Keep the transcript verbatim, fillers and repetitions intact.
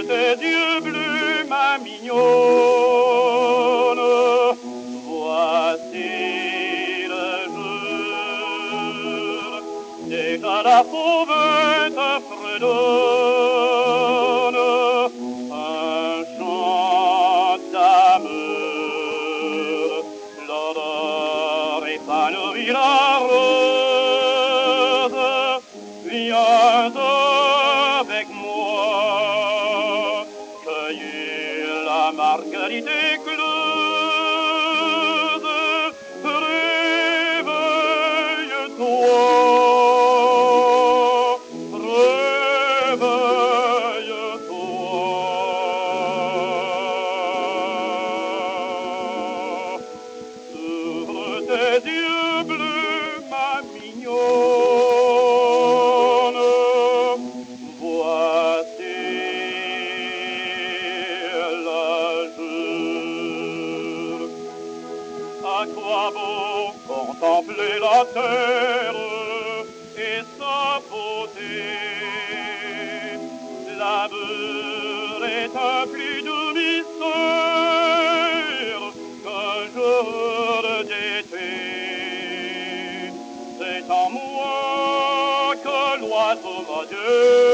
tes yeux bleus, ma mignonne. Voici le jour, déjà la fauvette fredonne un chant d'amour. L'odeur épanouit la rose. Viens avec moi cueillir la marguerite éclose. Réveille-toi, réveille-toi. Ouvre tes yeux bleus, ma mignonne. Voici le jour. À quoi bon contempler la terre et sa beauté? L'amour est un plus doux mystère qu'un jour d'été. C'est en moi que l'oiseau radieux